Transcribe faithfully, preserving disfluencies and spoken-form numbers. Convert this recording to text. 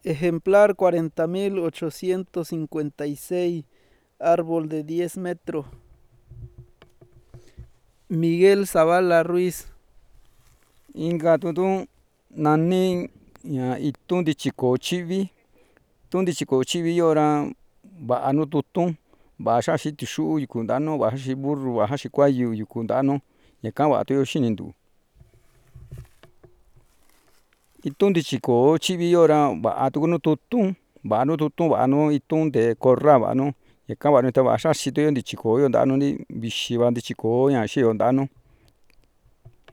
Ejemplar cuarenta mil ochocientos cincuenta y seis, árbol de diez metros. Miguel Zavala Ruiz. Inka tutu nani itu'n ntichiko chi'vi, itu'n ntichiko chi'vi yo'ora va'a nu tutun, va'a xaxi tixu'u yuku nta'a nu, va'a xaxi burru, va'a xaxi kuayu yuku nta'a nu, ñaka va'a tuyo xinintu. Itu'n ntichiko chi'vi yo'ra va'a tuku nu tutun, va'a nu tutun, va'a nu itu'n ntee korra va'a nu ñaka va'a nu, ta va'a xaxi tuyo ntichikoyo nta'a nu, vixi va ntichiko ña xiyo nta'a nu.